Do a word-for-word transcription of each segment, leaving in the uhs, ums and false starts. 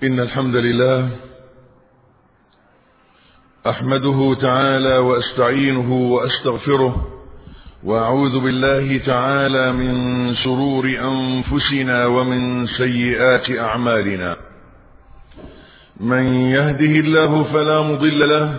إن الحمد لله أحمده تعالى وأستعينه وأستغفره، وأعوذ بالله تعالى من شرور أنفسنا ومن سيئات أعمالنا. من يهده الله فلا مضل له،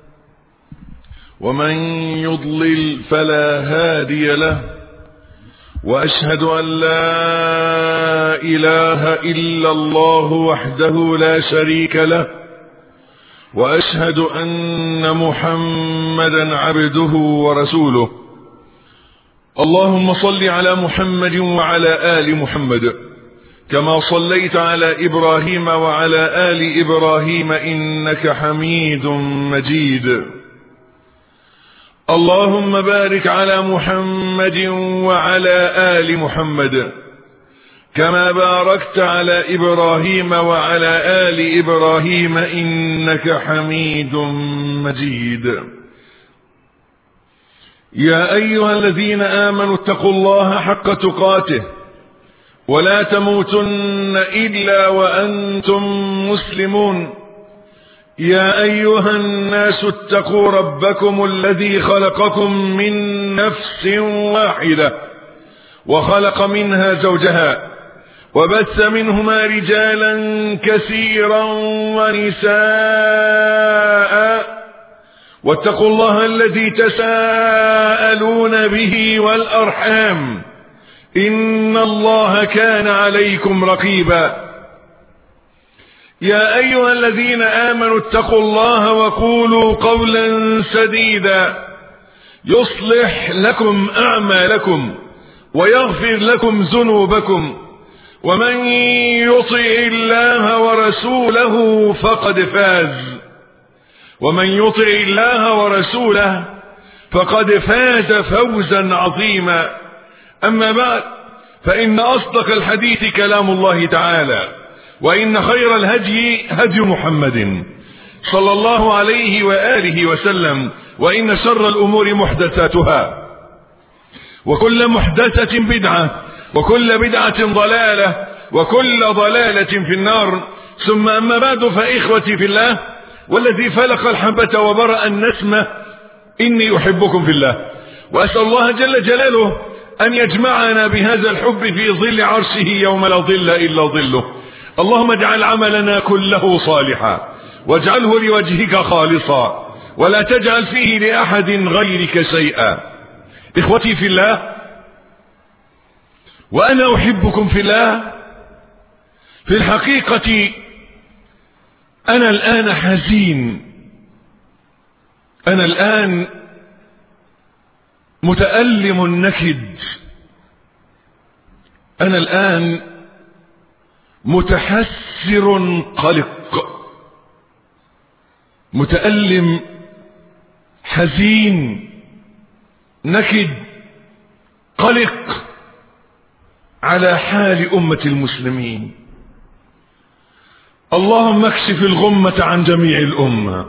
ومن يضلل فلا هادي له، وأشهد أن لا إله إلا الله وحده لا شريك له، وأشهد أن محمدا عبده ورسوله. اللهم صل على محمد وعلى آل محمد كما صليت على إبراهيم وعلى آل إبراهيم إنك حميد مجيد. اللهم بارك على محمد وعلى آل محمد كما باركت على إبراهيم وعلى آل إبراهيم إنك حميد مجيد. يا أيها الذين آمنوا اتقوا الله حق تقاته ولا تموتن إلا وأنتم مسلمون. يا أيها الناس اتقوا ربكم الذي خلقكم من نفس واحدة وخلق منها زوجها وبث منهما رجالا كثيرا ونساء، واتقوا الله الذي تساءلون به والأرحام إن الله كان عليكم رقيبا. يا أيها الذين آمنوا اتقوا الله وقولوا قولا سديدا يصلح لكم أعمالكم ويغفر لكم ذنوبكم، ومن يطع الله ورسوله فقد فاز ومن يطع الله ورسوله فقد فاز فوزا عظيما. أما بعد، فإن أصدق الحديث كلام الله تعالى، وإن خير الهدي هدي محمد صلى الله عليه وآله وسلم، وإن شر الأمور محدثاتها، وكل محدثة بدعة، وكل بدعة ضلالة، وكل ضلالة في النار. ثم أما بعد، فإخوتي في الله والذي فلق الحبة وبرأ النسمة، إني أحبكم في الله، وأسأل الله جل جلاله أن يجمعنا بهذا الحب في ظل عرشه يوم لا ظل إلا ظله. اللهم اجعل عملنا كله صالحا، واجعله لوجهك خالصا، ولا تجعل فيه لأحد غيرك شيئا. إخوتي في الله، وأنا أحبكم في الله، في الحقيقة أنا الآن حزين، أنا الآن متألم نكد، أنا الآن متحسر قلق، متألم حزين نكد قلق على حال أمة المسلمين. اللهم اكشف الغمة عن جميع الأمة،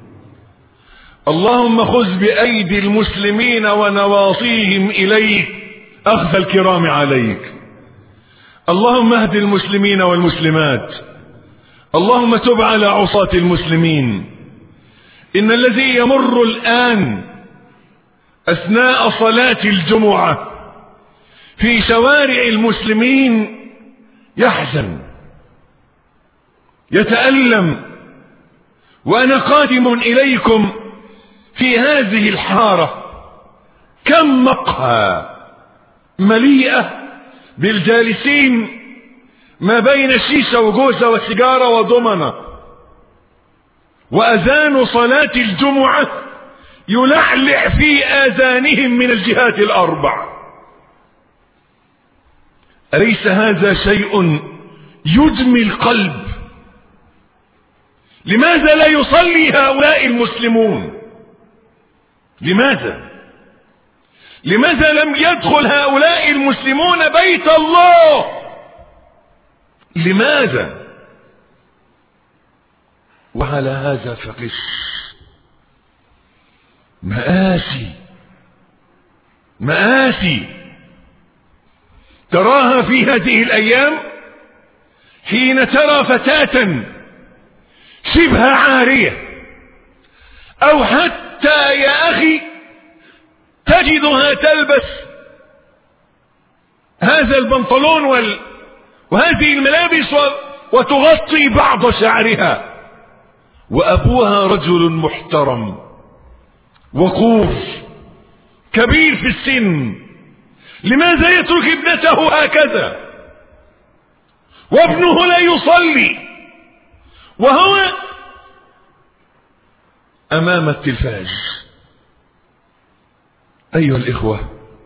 اللهم خذ بأيدي المسلمين ونواصيهم إليك أخذ الكرام عليك. اللهم اهد المسلمين والمسلمات، اللهم تب على عصاة المسلمين. إن الذي يمر الآن أثناء صلاة الجمعة في شوارع المسلمين يحزن يتألم، وأنا قادم إليكم في هذه الحارة كم مقهى مليئة بالجالسين ما بين الشيشة وجوزة والسيجارة وضمنة، وأذان صلاة الجمعة يلعلع في آذانهم من الجهات الأربع. أليس هذا شيء يدمي القلب؟ لماذا لا يصلي هؤلاء المسلمون؟ لماذا؟ لماذا لم يدخل هؤلاء المسلمون بيت الله؟ لماذا؟ وعلى هذا فقس مآسي مآسي تراها في هذه الأيام حين ترى فتاة شبه عارية او حتى يا اخي تجدها تلبس هذا البنطلون وال... وهذه الملابس و... وتغطي بعض شعرها، وابوها رجل محترم وقوف كبير في السن، لماذا يترك ابنته هكذا وابنه لا يصلي وهو امام التلفاز؟ ايها الاخوة،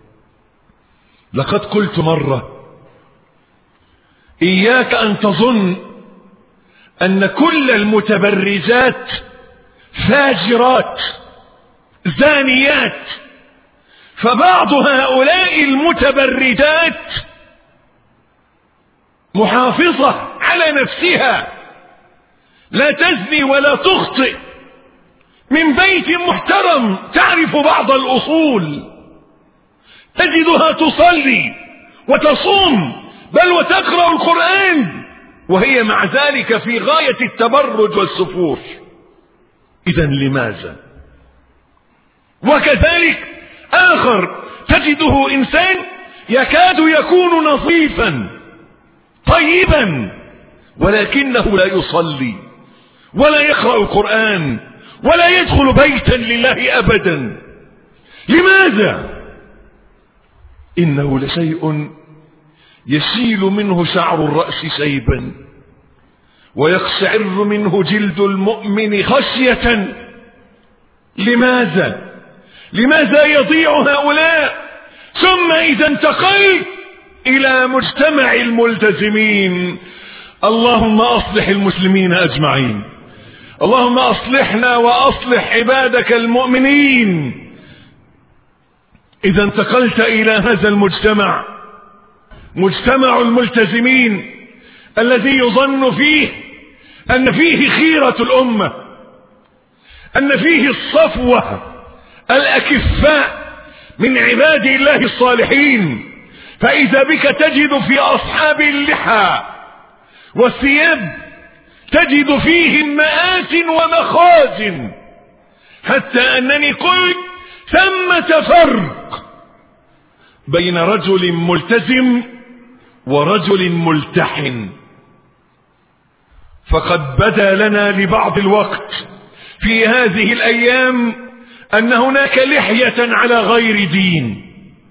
لقد قلت مرة اياك ان تظن ان كل المتبرجات فاجرات زانيات، فبعض هؤلاء المتبرجات محافظة على نفسها لا تزني ولا تخطئ، من بيت محترم تعرف بعض الأصول، تجدها تصلي وتصوم بل وتقرأ القرآن، وهي مع ذلك في غاية التبرج والسفور. إذن لماذا؟ وكذلك آخر تجده إنسان يكاد يكون نظيفا طيبا ولكنه لا يصلي ولا يقرأ القرآن ولا يدخل بيتا لله أبدا. لماذا؟ إنه لشيء يسيل منه شعر الرأس شيبا ويقشعر منه جلد المؤمن خشية. لماذا؟ لماذا يضيع هؤلاء؟ ثم إذا انتقلت إلى مجتمع الملتزمين، اللهم أصلح المسلمين أجمعين، اللهم أصلحنا وأصلح عبادك المؤمنين. إذا انتقلت إلى هذا المجتمع، مجتمع الملتزمين الذي يظن فيه أن فيه خيرة الأمة، أن فيه الصفوة الأكفاء من عباد الله الصالحين، فإذا بك تجد في أصحاب اللحى والثياب تجد فيهم مآسٍ ومخازن، حتى أنني قلت ثمة فرق بين رجل ملتزم ورجل ملتحن. فقد بدا لنا لبعض الوقت في هذه الأيام أن هناك لحية على غير دين،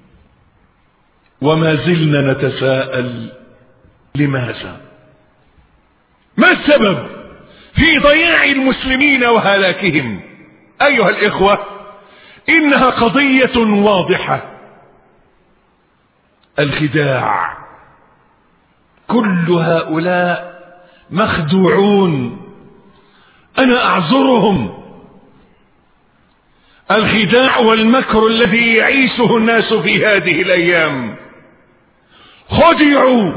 وما زلنا نتساءل لماذا؟ ما السبب في ضياع المسلمين وهلاكهم؟ أيها الإخوة، إنها قضية واضحة، الخداع. كل هؤلاء مخدوعون، أنا أعذرهم. الخداع والمكر الذي يعيشه الناس في هذه الأيام، خدعوا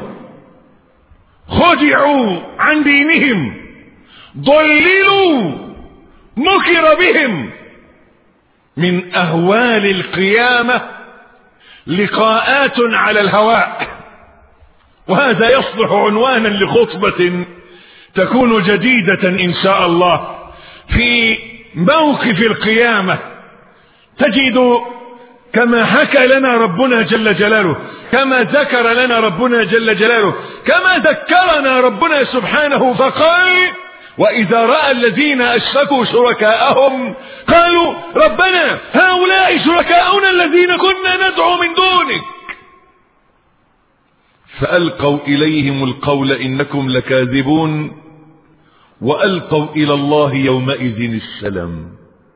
خدعوا عن دينهم، ضللوا، مكر بهم. من أهوال القيامة لقاءات على الهواء، وهذا يصلح عنوانا لخطبة تكون جديدة إن شاء الله. في موقف القيامة تجد كما حكى لنا ربنا جل جلاله، كما ذكر لنا ربنا جل جلاله، كما ذكرنا ربنا سبحانه فقال: وإذا رأى الذين أشركوا شركاءهم قالوا ربنا هؤلاء شركاؤنا الذين كنا ندعو من دونك، فألقوا إليهم القول إنكم لكاذبون، وألقوا إلى الله يومئذ السلام.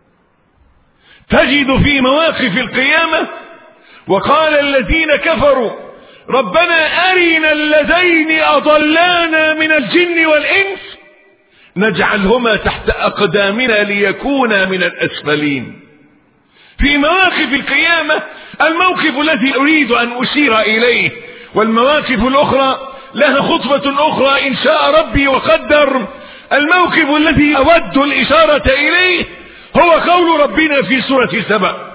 تجد في مواقف القيامة: وقال الذين كفروا ربنا أرنا اللذين أضلانا من الجن والإنس نجعلهما تحت أقدامنا ليكونا من الأسفلين. في مواقف القيامة الموقف الذي أريد أن أشير إليه، والمواقف الأخرى لها خطبة أخرى إن شاء ربي وقدر. الموقف الذي أود الإشارة إليه هو قول ربنا في سورة سبأ: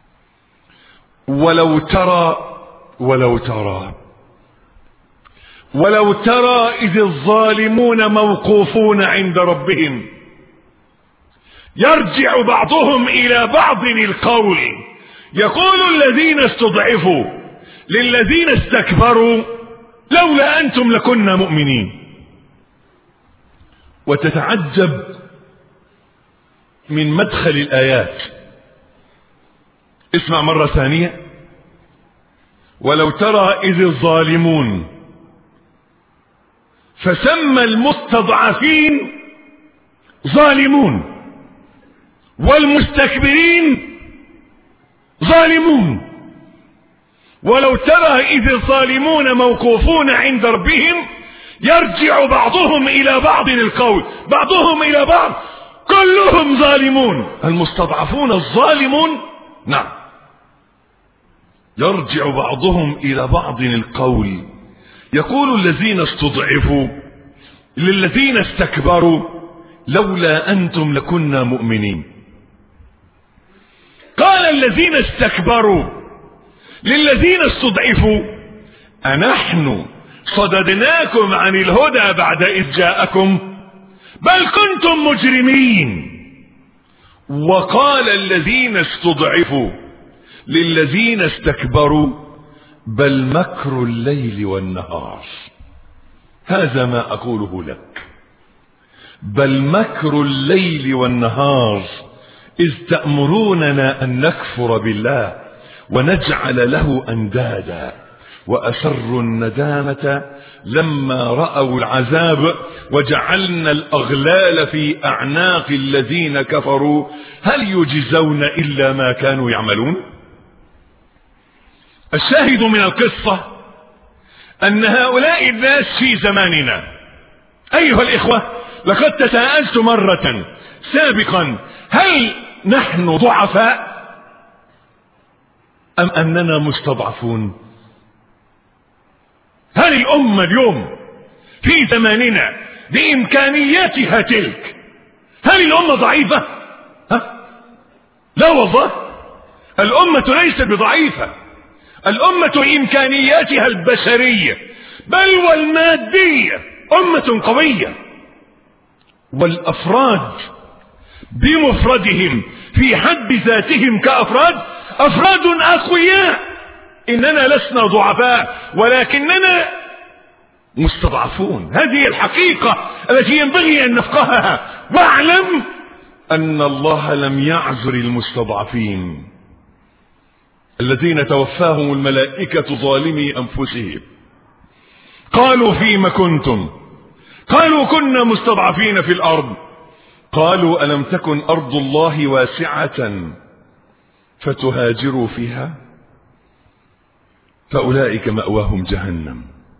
ولو ترى ولو ترى ولو ترى إذ الظالمون موقوفون عند ربهم يرجع بعضهم إلى بعض القول يقول الذين استضعفوا للذين استكبروا لولا أنتم لكنا مؤمنين. وتتعجب من مدخل الآيات. اسمع مرة ثانية. ولو ترى إذ الظالمون، فسمى المستضعفين ظالمون والمستكبرين ظالمون. ولو ترى إذ الظالمون موقوفون عند ربهم يرجع بعضهم إلى بعض القول، بعضهم إلى بعض كلهم ظالمون. المستضعفون الظالمون، نعم. يرجع بعضهم إلى بعض القول يقول الذين استضعفوا للذين استكبروا لولا أنتم لكنا مؤمنين. قال الذين استكبروا للذين استضعفوا أنحن صددناكم عن الهدى بعد إذ جاءكم بل كنتم مجرمين. وقال الذين استضعفوا للذين استكبروا بل مكر الليل والنهار. هذا ما أقوله لك. بل مكر الليل والنهار إذ تأمروننا أن نكفر بالله ونجعل له أندادا وأسروا الندامة لما رأوا العذاب وجعلنا الأغلال في أعناق الذين كفروا هل يجزون إلا ما كانوا يعملون. الشاهد من القصة أن هؤلاء الناس في زماننا أيها الإخوة لقد تساءلت مرة سابقا هل نحن ضعفاء أم أننا مستضعفون؟ هل الأمة اليوم في زماننا بإمكانياتها تلك هل الأمة ضعيفة؟ ها؟ لا والله، الأمة ليست بضعيفة. الأمة بإمكانياتها البشرية بل والمادية أمة قوية. والأفراد بمفردهم في حد ذاتهم كأفراد أفراد أقوياء. إننا لسنا ضعفاء ولكننا مستضعفون. هذه الحقيقة التي ينبغي أن نفقهها. واعلم أن الله لم يعذر المستضعفين الذين توفاهم الملائكة ظالمي أنفسهم. قالوا فيما كنتم؟ قالوا كنا مستضعفين في الأرض. قالوا ألم تكن أرض الله واسعة فتهاجروا فيها فأولئك مأواهم جهنم.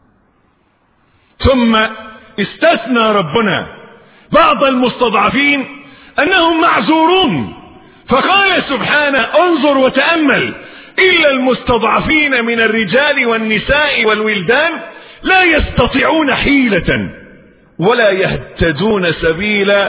ثم استثنى ربنا بعض المستضعفين أنهم معذورون فقال سبحانه انظر وتأمل إلا المستضعفين من الرجال والنساء والولدان لا يستطيعون حيلة ولا يهتدون سبيلا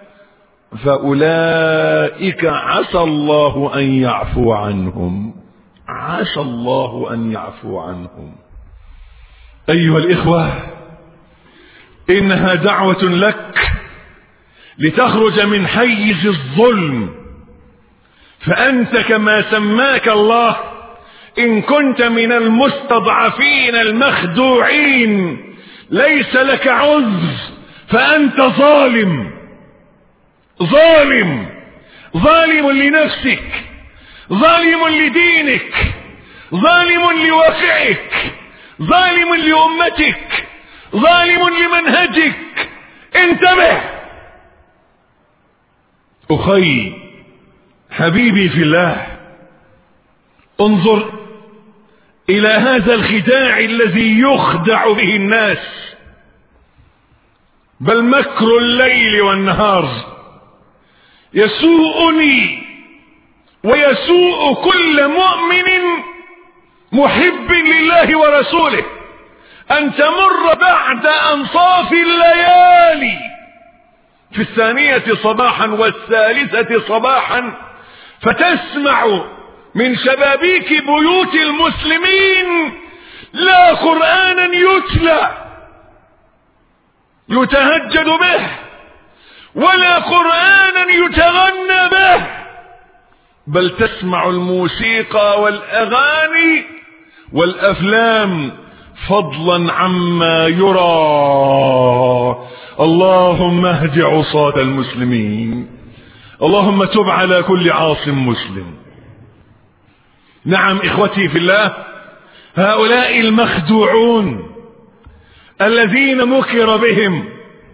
فأولئك عسى الله أن يعفو عنهم. عسى الله أن يعفو عنهم. أيها الإخوة إنها دعوة لك لتخرج من حيز الظلم. فأنت كما سماك الله إن كنت من المستضعفين المخدوعين ليس لك عذر فأنت ظالم. ظالم ظالم لنفسك، ظالم لدينك، ظالم لواقعك، ظالم لأمتك، ظالم لمنهجك. انتبه أخي حبيبي في الله. انظر إلى هذا الخداع الذي يخدع به الناس. بل مكر الليل والنهار يسوءني ويسوء كل مؤمن محب لله ورسوله أن تمر بعد أنصاف الليالي في الثانية صباحا والثالثة صباحا فتسمع من شبابيك بيوت المسلمين لا قرآنا يتلى يتهجد به ولا قرآنا يتغنى به، بل تسمع الموسيقى والأغاني والأفلام فضلا عما يرى. اللهم اهد عصاة المسلمين، اللهم تب على كل عاص مسلم. نعم إخوتي في الله، هؤلاء المخدوعون الذين مكر بهم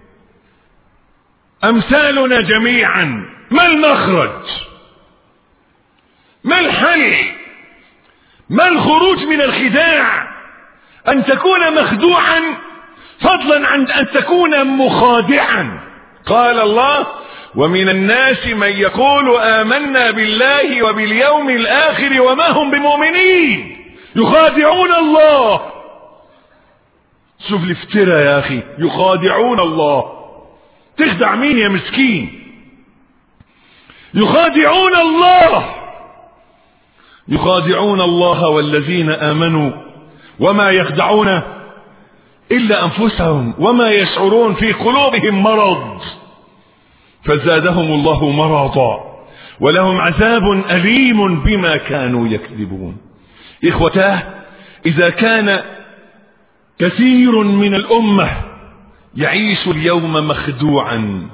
أمثالنا جميعا، ما المخرج؟ ما الحل؟ ما الخروج من الخداع؟ أن تكون مخدوعا فضلا عن أن تكون مخادعا. قال الله: ومن الناس من يقول آمنا بالله وباليوم الآخر وما هم بمؤمنين يخادعون الله. شوف الافتراء يا أخي، يخادعون الله. تخدع مين يا مسكين؟ يخادعون الله، يخادعون الله والذين آمنوا وما يخدعون إلا أنفسهم وما يشعرون، في قلوبهم مرض فزادهم الله مرضا ولهم عذاب أليم بما كانوا يكذبون. إخوتاه، إذا كان كثير من الأمة يعيش اليوم مخدوعا،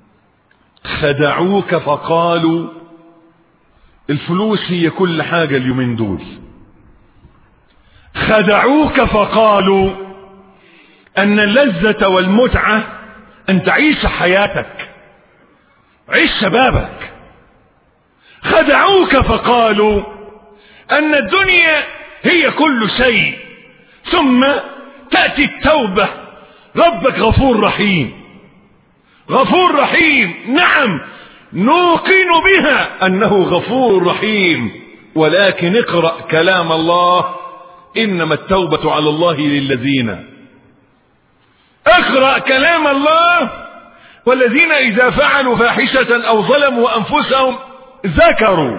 خدعوك فقالوا الفلوس هي كل حاجة اليومين دول، خدعوك فقالوا أن اللذة والمتعة أن تعيش حياتك، عيش شبابك. خدعوك فقالوا أن الدنيا هي كل شيء، ثم تأتي التوبة، ربك غفور رحيم. غفور رحيم، نعم نوقن بها أنه غفور رحيم، ولكن اقرأ كلام الله: إنما التوبة على الله للذين. اقرأ كلام الله: والذين إذا فعلوا فاحشة أو ظلموا أنفسهم ذكروا.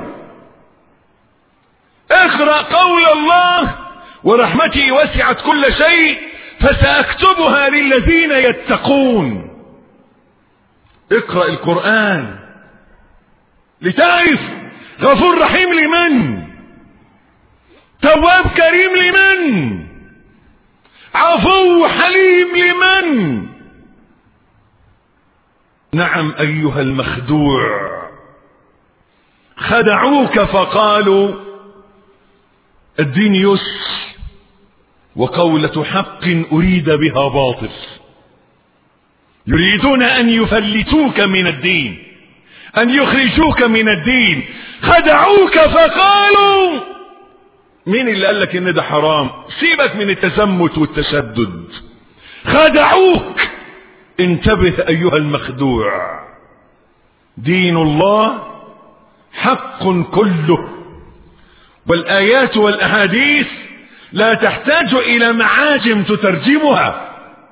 اقرأ قول الله: ورحمتي وسعت كل شيء فسأكتبها للذين يتقون. اقرأ القرآن لتعرف غفور رحيم لمن، تواب كريم لمن، عفو حليم لمن. نعم أيها المخدوع، خدعوك فقالوا الدين يسر وقولة حق أريد بها باطل، يريدون أن يفلتوك من الدين، أن يخرجوك من الدين. خدعوك فقالوا، مين اللي قال لك إن ده حرام؟ سيبك من التزمت والتشدد. خدعوك. انتبه أيها المخدوع، دين الله حق كله، والآيات والأحاديث لا تحتاج إلى معاجم تترجمها،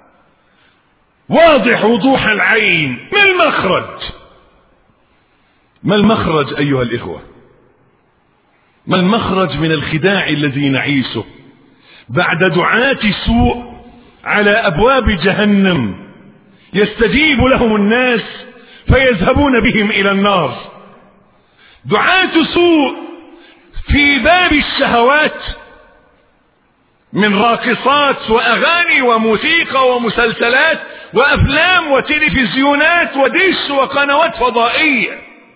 واضح وضوح العين. ما المخرج؟ ما المخرج أيها الإخوة؟ ما المخرج من الخداع الذي نعيشه بعد دعاة سوء على أبواب جهنم يستجيب لهم الناس فيذهبون بهم إلى النار؟ دعاة سوء في باب الشهوات من راقصات وأغاني وموسيقى ومسلسلات وأفلام وتلفزيونات ودش وقنوات فضائية.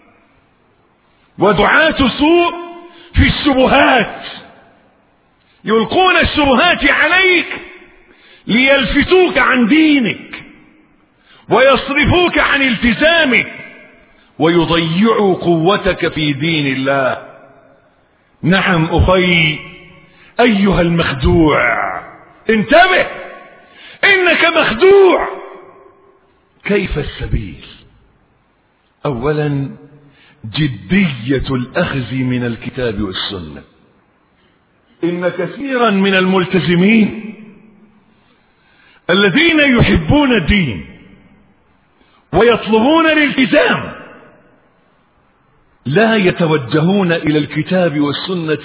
ودعاة سوء في الشبهات، يلقون الشبهات عليك ليلفتوك عن دينك ويصرفوك عن التزامك ويضيعوا قوتك في دين الله. نعم أخي أيها المخدوع، انتبه، إنك مخدوع. كيف السبيل؟ أولا جدية الأخذ من الكتاب والسنة. إن كثيرا من الملتزمين الذين يحبون الدين ويطلبون الالتزام لا يتوجهون إلى الكتاب والسنة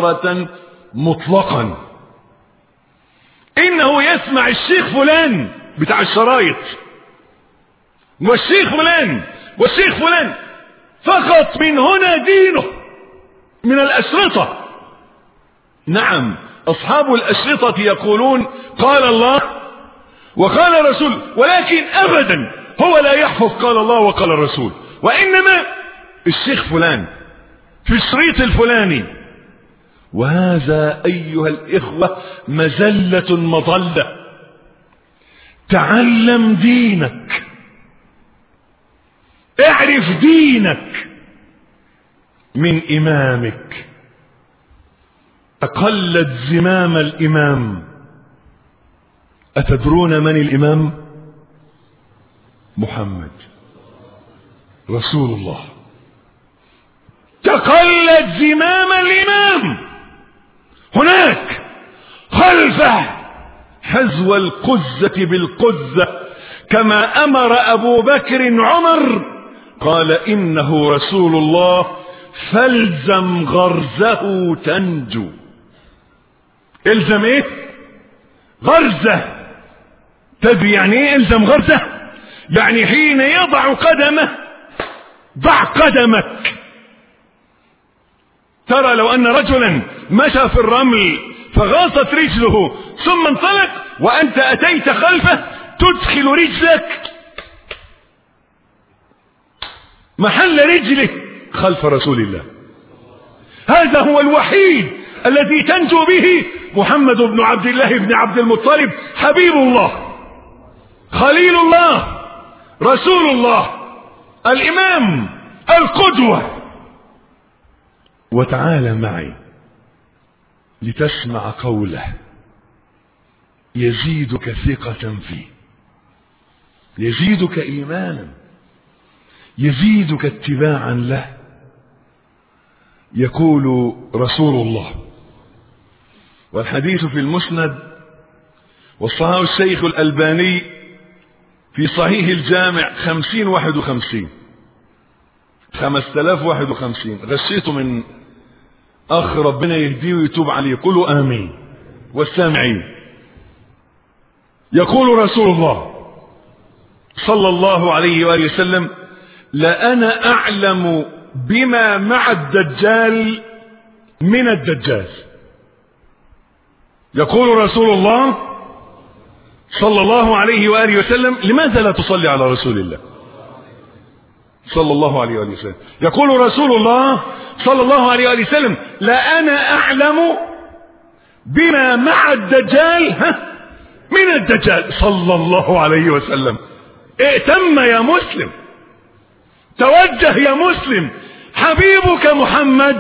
مباشرة مطلقا. إنه يسمع الشيخ فلان بتاع الشرايط، والشيخ فلان والشيخ فلان، فقط من هنا دينه من الأشرطة. نعم، أصحاب الأشرطة يقولون قال الله وقال رسول، ولكن أبدا هو لا يحفظ قال الله وقال الرسول، وإنما الشيخ فلان في الشريط الفلاني. وهذا أيها الإخوة مزلة مضلة. تعلم دينك، اعرف دينك من إمامك. أقلد زمام الإمام. أتدرون من الإمام؟ محمد رسول الله. تقلد زمام الإمام. هناك خلفه حذو القزة بالقزة، كما أمر أبو بكر عمر، قال إنه رسول الله فالزم غرزه تنجو. الزم ايه؟ غرزه. تدري يعني ايه الزم غرزه؟ يعني حين يضع قدمه ضع قدمك. ترى لو ان رجلا مشى في الرمل فغاصت رجله ثم انطلق وانت اتيت خلفه، تدخل رجلك محل رجله خلف رسول الله. هذا هو الوحيد الذي تنجو به محمد بن عبد الله بن عبد المطلب، حبيب الله، خليل الله، رسول الله، الإمام، القدوة. وتعال معي لتسمع قوله يزيدك ثقة فيه، يزيدك إيمانا، يزيدك اتباعا له. يقول رسول الله، والحديث في المسند، وصححه الشيخ الألباني في صحيح الجامع خمسين واحد وخمسين خمسة آلاف واحد وخمسين. غشيته من أخ ربنا يهديه ويتوب عليه، قولوا آمين والسامعين. يقول رسول الله صلى الله عليه وآله وسلم: لأنا أعلم بما مع الدجال من الدجال. يقول رسول الله صلى الله عليه وآله وسلم: لماذا لا تصلي على رسول الله صلى الله عليه وآله وسلم؟ يقول رسول الله صلى الله عليه وآله وسلم: لأنا أعلم بما مع الدجال ها من الدجال صلى الله عليه وسلم. ائتم يا مسلم، توجه يا مسلم. حبيبك محمد،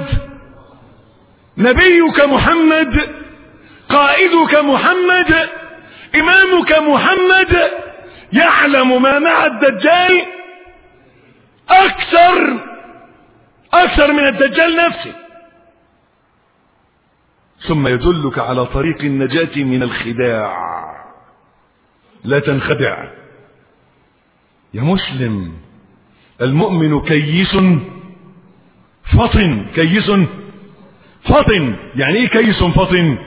نبيك محمد، قائدك محمد، إمامك محمد، يعلم ما مع الدجال أكثر أكثر من الدجال نفسه. ثم يدلك على طريق النجاة من الخداع. لا تنخدع يا مسلم. المؤمن كيس فطن. كيس فطن يعني ايه كيس فطن؟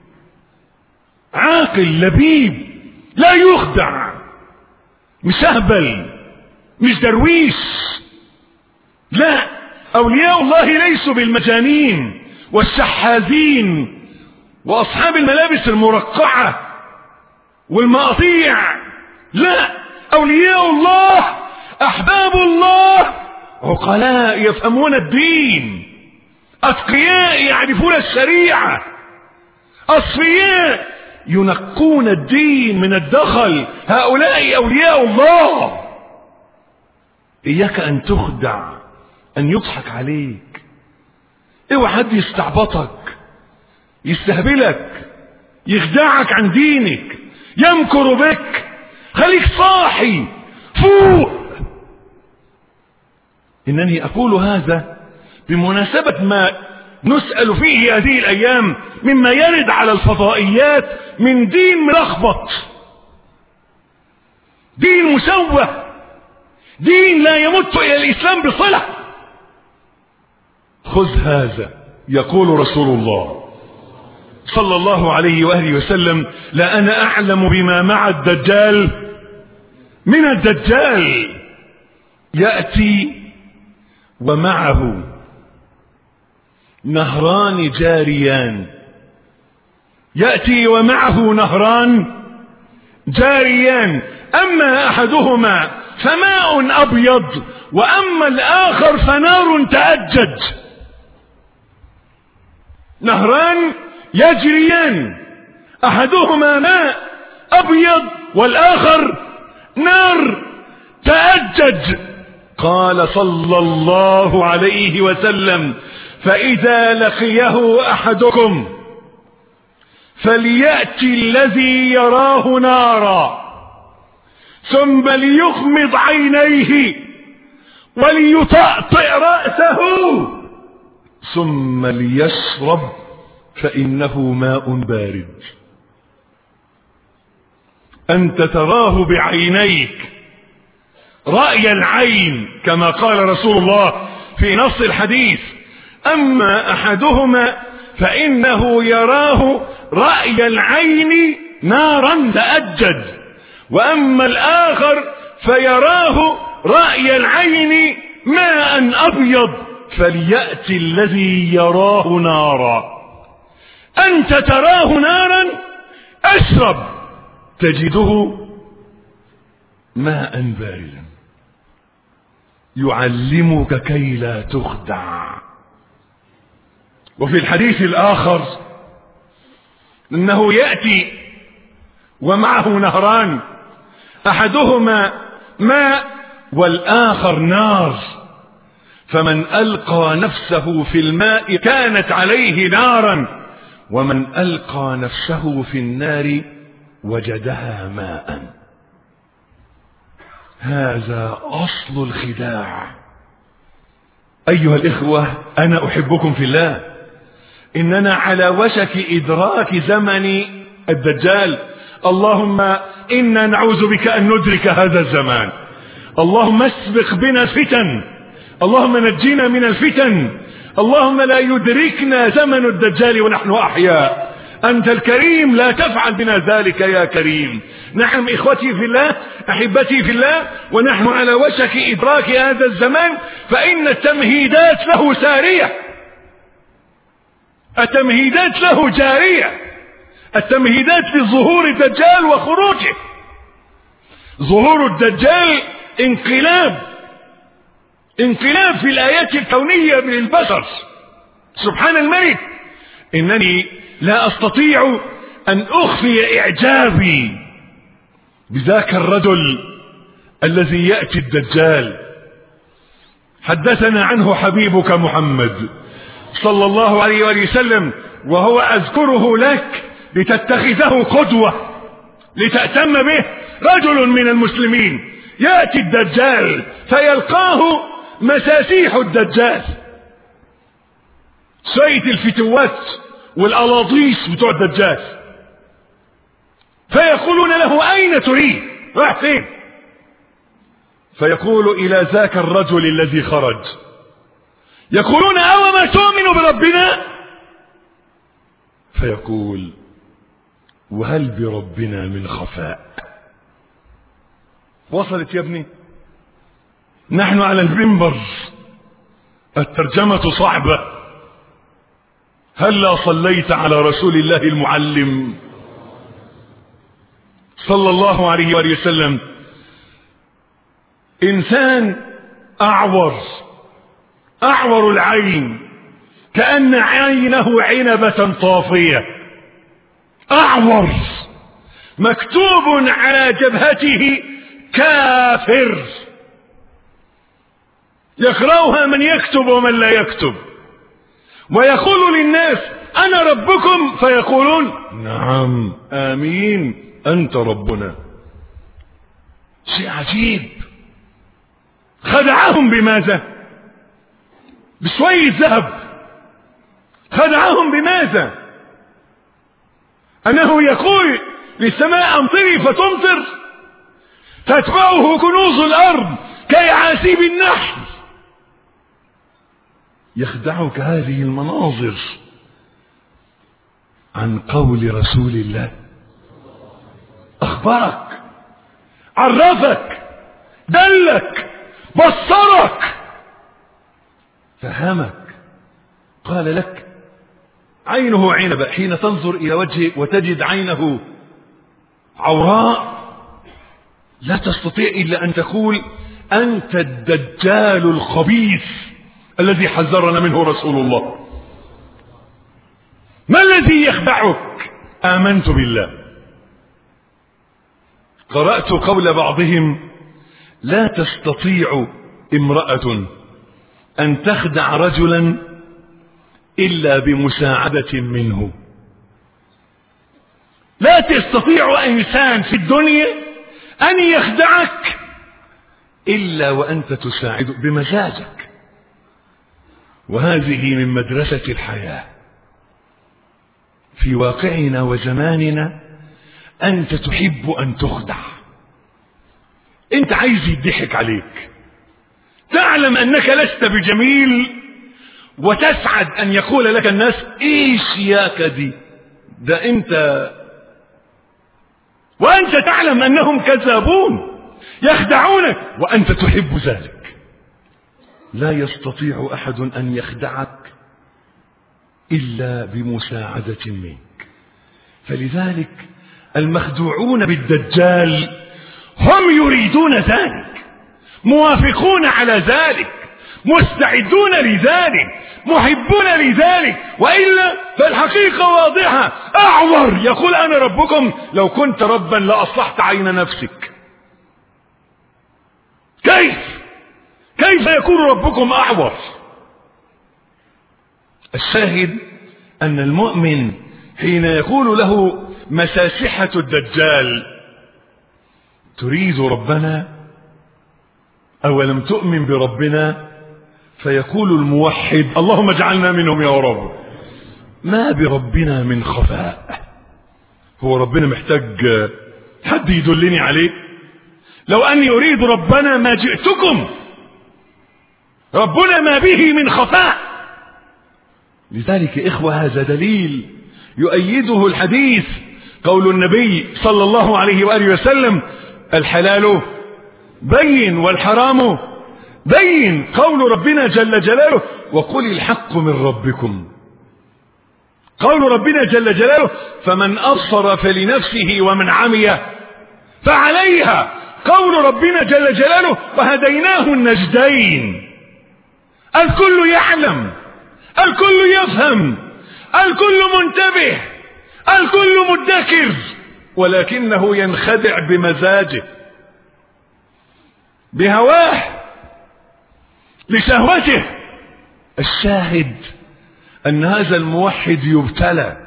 عاقل لبيب، لا يخدع، مش اهبل، مش درويش. لا، اولياء الله ليسوا بالمجانين والشحاذين واصحاب الملابس المرقعة والمقاطيع. لا، اولياء الله احباب الله عقلاء يفهمون الدين، اتقياء يعرفون الشريعة، اصفياء ينقون الدين من الدخل. هؤلاء اولياء الله. اياك ان تخدع، ان يضحك عليك. اوعى حد يستعبطك، يستهبلك، يخدعك عن دينك، يمكر بك. خليك صاحي، فوق. انني اقول هذا بمناسبة ما نسأل فيه هذه الايام مما يرد على الفضائيات من دين ملخبط، دين مشوه، دين لا يمت الى الاسلام بصلة. خذ هذا. يقول رسول الله صلى الله عليه وآله وسلم: لا أنا أعلم بما مع الدجال من الدجال. يأتي ومعه نهران جاريان، يأتي ومعه نهران جاريان، أما أحدهما فماء أبيض، وأما الآخر فنار تأجج. نهران يجريان، أحدهما ماء أبيض والآخر نار تأجج. قال صلى الله عليه وسلم: فإذا لقيه أحدكم فليأتي الذي يراه نارا، ثم ليغمض عينيه وليطأطئ رأسه، ثم ليشرب فإنه ماء بارد. أنت تراه بعينيك رأي العين كما قال رسول الله في نص الحديث: أما أحدهما فإنه يراه رأي العين نارا تأجج، وأما الآخر فيراه رأي العين ماء أبيض، فليأتي الذي يراه نارا. أنت تراه نارا، أشرب تجده ماء باردا، يعلمك كي لا تخدع. وفي الحديث الآخر أنه يأتي ومعه نهران، أحدهما ماء والآخر نار، فمن ألقى نفسه في الماء كانت عليه نارا، ومن ألقى نفسه في النار وجدها ماء. هذا أصل الخداع. أيها الإخوة، أنا أحبكم في الله، إننا على وشك إدراك زمن الدجال. اللهم إنا نعوذ بك أن ندرك هذا الزمان. اللهم اسبق بنا الفتن، اللهم نجينا من الفتن، اللهم لا يدركنا زمن الدجال ونحن أحياء. أنت الكريم، لا تفعل بنا ذلك يا كريم. نعم إخوتي في الله، أحبتي في الله، ونحن على وشك إدراك هذا الزمان، فإن التمهيدات له سارية، التمهيدات له جارية، التمهيدات لظهور الدجال وخروجه. ظهور الدجال انقلاب، انقلاب في الآيات الكونية للبشر. سبحان الملك، إنني لا أستطيع أن أخفي إعجابي بذاك الرجل الذي يأتي الدجال. حدثنا عنه حبيبك محمد صلى الله عليه وآله وسلم، وهو أذكره لك لتتخذه قدوة، لتأتم به. رجل من المسلمين يأتي الدجال فيلقاه مساسيح الدجال، شوية الفتوات والألاضيس بتوع الدجال، فيقولون له: أين تريد؟ راح فين؟ فيقول: إلى ذاك الرجل الذي خرج. يقولون: أو ما تؤمن بربنا؟ فيقول: وهل بربنا من خفاء؟ وصلت يا ابني؟ نحن على المنبر، الترجمة صعبة. هلا صليت على رسول الله المعلم صلى الله عليه وآله وسلم. إنسان أعور، أعور العين، كأن عينه عنبة طافية، أعور، مكتوب على جبهته كافر، يقرأها من يكتب ومن لا يكتب، ويقول للناس: أنا ربكم، فيقولون: نعم آمين أنت ربنا. شيء عجيب. خدعهم بماذا؟ بشوية ذهب. خدعهم بماذا؟ أنه يقول للسماء أمطري فتمطر، تتبعه كنوز الأرض كيعاسيب النحل. يخدعك هذه المناظر عن قول رسول الله؟ أخبرك، عرفك، دلك، بصرك، فهمك، قال لك عينه عنبة حين تنظر إلى وجهه وتجد عينه عوراء لا تستطيع إلا أن تقول أنت الدجال الخبيث الذي حذرنا منه رسول الله. ما الذي يخدعك؟ آمنت بالله. قرأت قول بعضهم لا تستطيع امرأة أن تخدع رجلا إلا بمساعدة منه. لا تستطيع إنسان في الدنيا أن يخدعك إلا وأنت تساعده بمزاجك. وهذه من مدرسة الحياة في واقعنا وزماننا. أنت تحب أن تخدع، أنت عايز يضحك عليك، تعلم أنك لست بجميل وتسعد أن يقول لك الناس إيش يا كدي ده أنت، وأنت تعلم أنهم كذابون يخدعونك وأنت تحب ذلك. لا يستطيع أحد أن يخدعك إلا بمساعدة منك. فلذلك المخدوعون بالدجال هم يريدون ذلك، موافقون على ذلك، مستعدون لذلك، محبون لذلك. وإلا فالحقيقة واضحة، أعور يقول أنا ربكم، لو كنت ربا لأصلحت عين نفسك. كيف كيف يكون ربكم أعور؟ الشاهد أن المؤمن حين يقول له مساسحة الدجال تريد ربنا أولم تؤمن بربنا؟ فيقول الموحد اللهم اجعلنا منهم يا رب. ما بربنا من خفاء. هو ربنا محتاج حد يدلني عليه؟ لو أني أريد ربنا ما جئتكم. ربنا ما به من خفاء. لذلك إخوة هذا دليل يؤيده الحديث، قول النبي صلى الله عليه وآله وسلم الحلال بين والحرام بين. قول ربنا جل جلاله وقل الحق من ربكم. قول ربنا جل جلاله فمن أبصر فلنفسه ومن عمي فعليها. قول ربنا جل جلاله وهديناه النجدين. الكل يعلم، الكل يفهم، الكل منتبه، الكل مدكر، ولكنه ينخدع بمزاجه، بهواه، لشهوته. الشاهد أن هذا الموحد يبتلى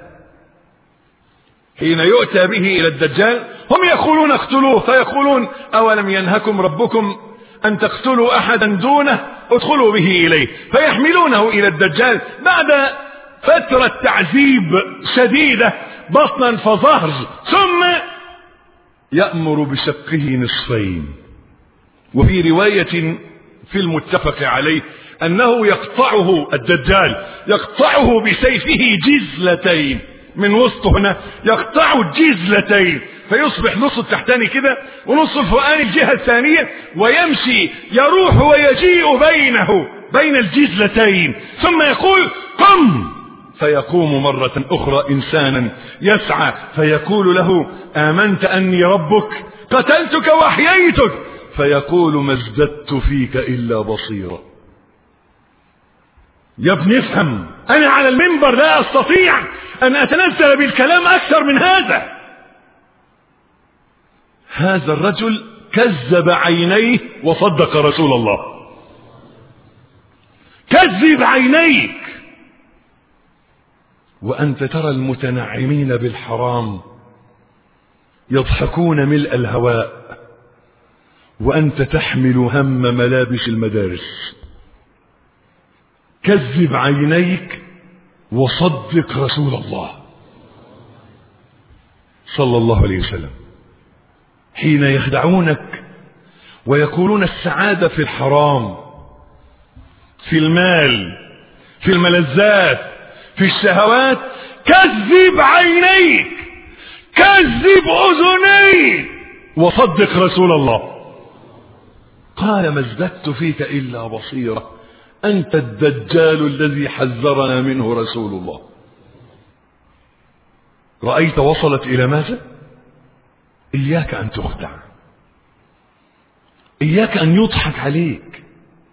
حين يؤتى به إلى الدجال. هم يقولون اقتلوه، فيقولون أولم ينهكم ربكم أن تقتلوا أحدا دونه؟ ادخلوا به إليه. فيحملونه إلى الدجال بعد فترة تعذيب شديدة بطنا فظهر، ثم يأمر بشقه نصفين. وفي رواية في المتفق عليه أنه يقطعه الدجال، يقطعه بسيفه جزلتين من وسط هنا، يقطع الجزلتين فيصبح نص التحتاني كده ونص الفوقاني الجهة الثانية، ويمشي يروح ويجيء بينه بين الجزلتين، ثم يقول قم، فيقوم مرة أخرى إنسانا يسعى فيقول له آمنت أني ربك قتلتك وأحييتك، فيقول ما ازددت فيك إلا بصيرا. يا ابن افهم، أنا على المنبر لا أستطيع أن أتنزل بالكلام أكثر من هذا. هذا الرجل كذب عينيه وصدق رسول الله. كذب عينيك. وأنت ترى المتنعمين بالحرام يضحكون ملء الهواء وأنت تحمل هم ملابس المدارس. كذب عينيك وصدق رسول الله صلى الله عليه وسلم. حين يخدعونك ويقولون السعادة في الحرام، في المال، في الملذات، في الشهوات، كذب عينيك، كذب أذنيك، وصدق رسول الله. قال ما ازددت فيك إلا بصيرة، أنت الدجال الذي حذرنا منه رسول الله. رأيت وصلت إلى ماذا؟ إياك أن تخدع، إياك أن يضحك عليك.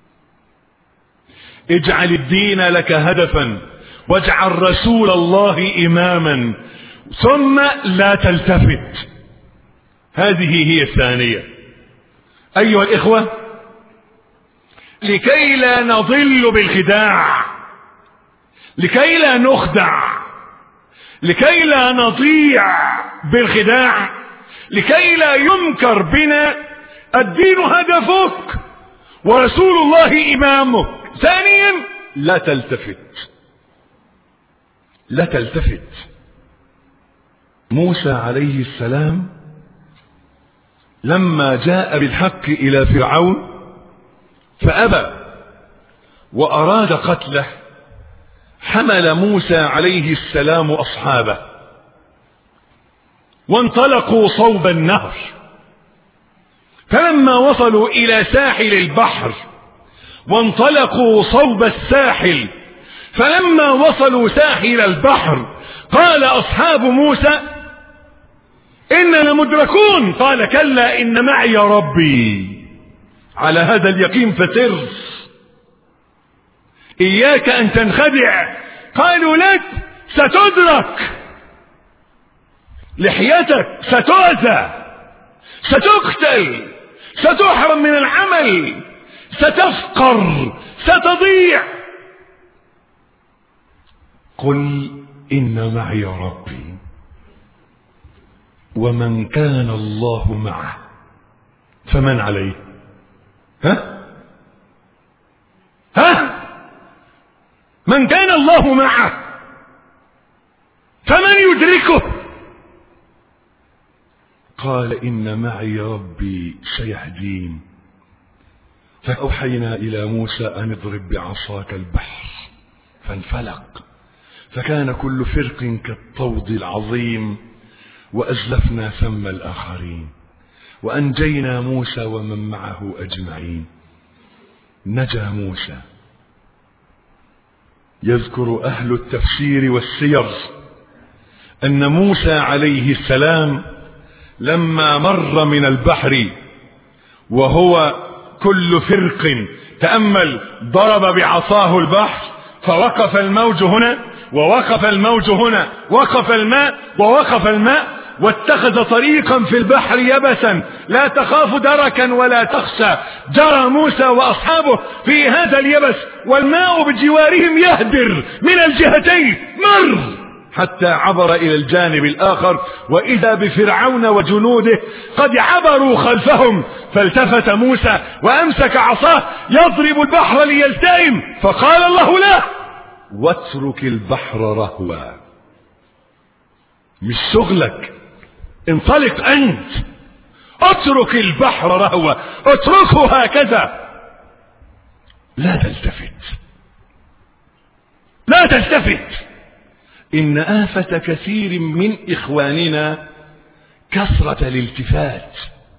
اجعل الدين لك هدفا، واجعل رسول الله إماما، ثم لا تلتفت. هذه هي الثانية. أيها الإخوة، لكي لا نضل بالخداع، لكي لا نخدع، لكي لا نضيع بالخداع، لكي لا ينكر بنا الدين هدفك ورسول الله إمامك. ثانيا لا تلتفت، لا تلتفت. موسى عليه السلام لما جاء بالحق إلى فرعون فأبى وأراد قتله، حمل موسى عليه السلام أصحابه وانطلقوا صوب النهر، فلما وصلوا إلى ساحل البحر وانطلقوا صوب الساحل، فلما وصلوا ساحل البحر قال أصحاب موسى إننا مدركون. قال كلا إن معي ربي. على هذا اليقين فسر، إياك أن تنخدع. قالوا لك ستدرك، لحيتك ستؤذى، ستقتل، ستحرم من العمل، ستفقر، ستضيع. قل إن معي ربي، ومن كان الله معه فمن عليه؟ ها ها من كان الله معه فمن يدركه؟ قال إن معي ربي سيهدين. فأوحينا إلى موسى أن اضرب بعصاك البحر فانفلق، فكان كل فرق كالطود العظيم، وأزلفنا ثم الآخرين، وأنجينا موسى ومن معه أجمعين. نجا موسى. يذكر أهل التفسير والسير أن موسى عليه السلام لما مر من البحر وهو كل فرق، تأمل، ضرب بعصاه البحر فوقف الموج هنا ووقف الموج هنا، وقف الماء ووقف الماء، واتخذ طريقا في البحر يبسا لا تخاف دركا ولا تخشى. جرى موسى وأصحابه في هذا اليبس والماء بجوارهم يهدر من الجهتين، مر حتى عبر إلى الجانب الآخر، وإذا بفرعون وجنوده قد عبروا خلفهم. فالتفت موسى وأمسك عصاه يضرب البحر ليلتئم، فقال الله له واترك البحر رهوا. مش شغلك، انطلق أنت، اترك البحر رهوا، اتركه هكذا، لا تلتفت، لا تلتفت. إن آفة كثير من إخواننا كثرة الالتفات.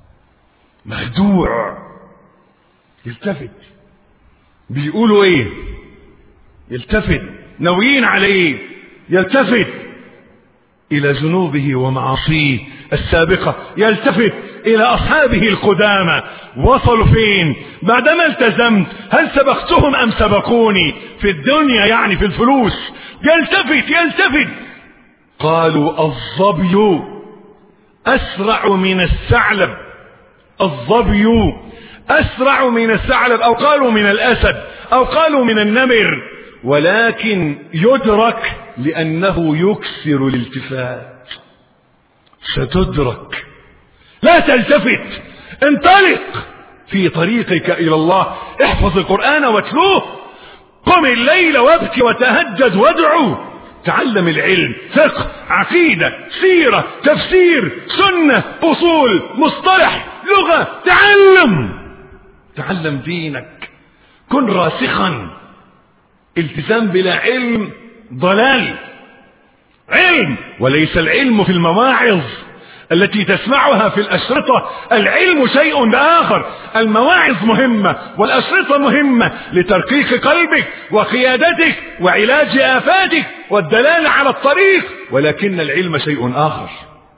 مخدوع، يلتفت، بيقولوا ايه يلتفت، ناويين على ايه يلتفت، إلى ذنوبه ومعاصيه السابقة، يلتفت إلى أصحابه القدامى وصلوا فين بعدما التزمت، هل سبقتهم أم سبقوني في الدنيا، يعني في الفلوس. يلتفت يلتفت. قالوا الظبي أسرع من الثعلب، الظبي أسرع من الثعلب، أو قالوا من الأسد، أو قالوا من النمر، ولكن يدرك لأنه يكسر الالتفات. ستدرك، لا تلتفت، انطلق في طريقك إلى الله. احفظ القرآن واتلوه، قم الليل وابكي وتهجد وادعو، تعلم العلم، فقه، عقيدة، سيرة، تفسير، سنة، أصول، مصطلح، لغة، تعلم تعلم دينك، كن راسخا. التزام بلا علم ضلال، علم، وليس العلم في المواعظ التي تسمعها في الأشرطة. العلم شيء آخر. المواعظ مهمة والأشرطة مهمة لترقيق قلبك وقيادتك وعلاج آفاتك والدلالة على الطريق، ولكن العلم شيء آخر.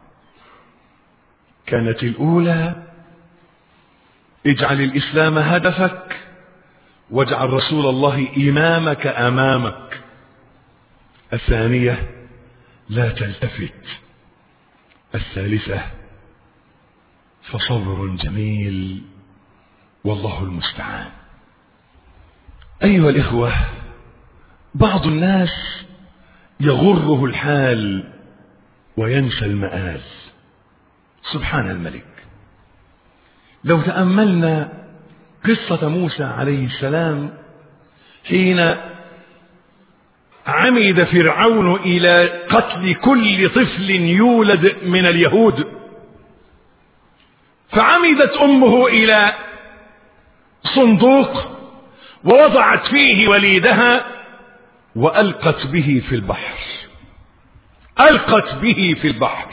كانت الأولى اجعل الإسلام هدفك واجعل رسول الله إمامك أمامك. الثانية لا تلتفت. الثالثة فصبر جميل والله المستعان. أيها الإخوة، بعض الناس يغره الحال وينسى المآل. سبحان الملك، لو تأملنا قصة موسى عليه السلام حين عمد فرعون إلى قتل كل طفل يولد من اليهود، فعمدت أمه إلى صندوق ووضعت فيه وليدها وألقت به في البحر. ألقت به في البحر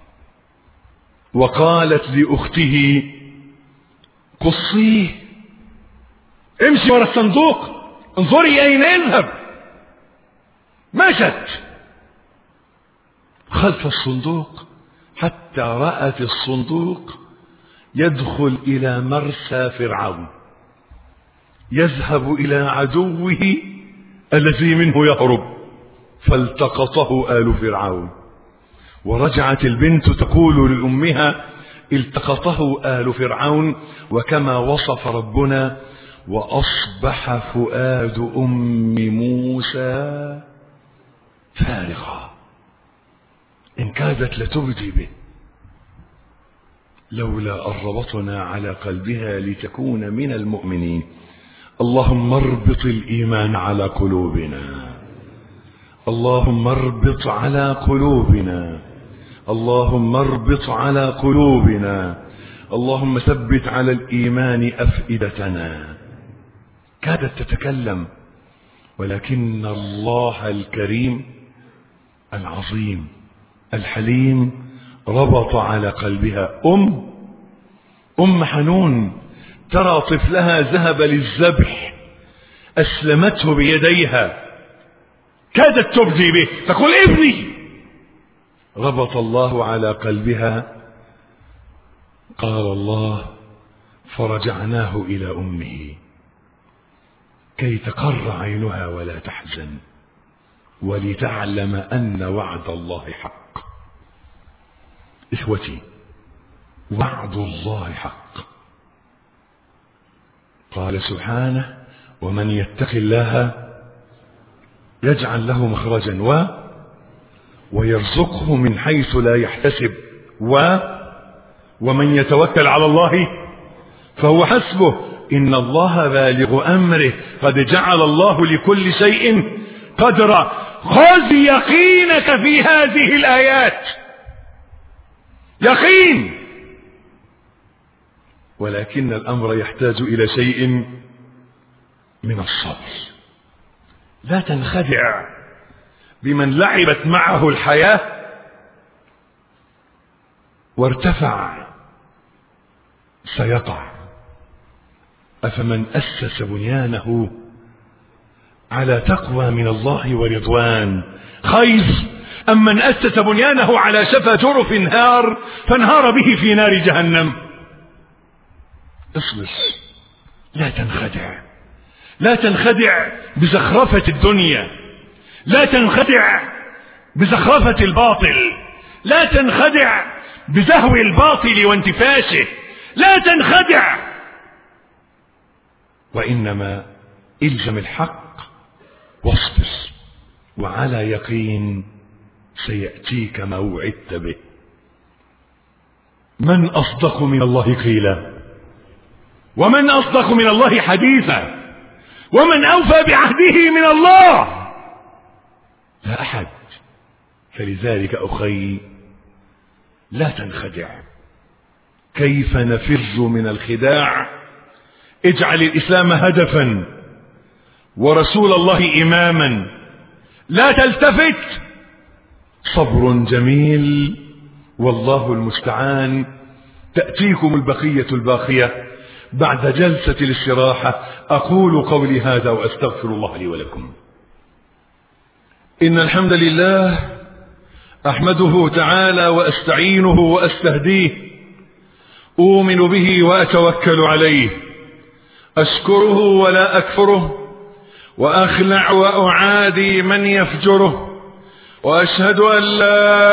وقالت لأخته قصيه، امشي ورا الصندوق انظري أين يذهب. مشت خلف الصندوق حتى رأت الصندوق يدخل إلى مرسى فرعون، يذهب إلى عدوه الذي منه يهرب، فالتقطه آل فرعون. ورجعت البنت تقول لأمها التقطه آل فرعون، وكما وصف ربنا وأصبح فؤاد أم موسى فارغا إن كادت لتبدي به لولا أن ربطنا على قلبها لتكون من المؤمنين. اللهم اربط الإيمان على قلوبنا، اللهم اربط على قلوبنا، اللهم اربط على قلوبنا، اللهم ثبت على الإيمان أفئدتنا. كادت تتكلم، ولكن الله الكريم العظيم الحليم ربط على قلبها. أم أم حنون ترى طفلها ذهب للذبح، أسلمته بيديها، كادت تبدي به، تقول ابني. ربط الله على قلبها. قال الله فرجعناه إلى أمه كي تقر عينها ولا تحزن ولتعلم أن وعد الله حق. إخوتي، وعد الله حق. قال سبحانه ومن يتق الله يجعل له مخرجا و ويرزقه من حيث لا يحتسب و ومن يتوكل على الله فهو حسبه إن الله بالغ أمره قد جعل الله لكل شيء قدرا. خذ يقينك في هذه الآيات، يقين، ولكن الأمر يحتاج إلى شيء من الصبر. لا تنخدع بمن لعبت معه الحياة وارتفع سيطع. أفمن أسس بنيانه على تقوى من الله ورضوان خير أم من أسس بنيانه على شفا جرف نهار فانهار به في نار جهنم. اصبر، لا تنخدع، لا تنخدع بزخرفة الدنيا، لا تنخدع بزخرفة الباطل، لا تنخدع بزهو الباطل وانتفاشه، لا تنخدع، وإنما إلزم الحق واصبر وعلى يقين سيأتيك ما وعدت به. من أصدق من الله قيلا ومن أصدق من الله حديثا ومن أوفى بعهده من الله؟ لا أحد. فلذلك أخي لا تنخدع. كيف نفر من الخداع؟ اجعل الإسلام هدفا ورسول الله إماما، لا تلتفت صبر جميل والله المستعان. تأتيكم البقية الباقية بعد جلسة الاستراحة. أقول قولي هذا وأستغفر الله لي ولكم. إن الحمد لله أحمده تعالى وأستعينه وأستهديه، أؤمن به وأتوكل عليه، أشكره ولا أكفره، وأخلع وأعادي من يفجره، وأشهد أن لا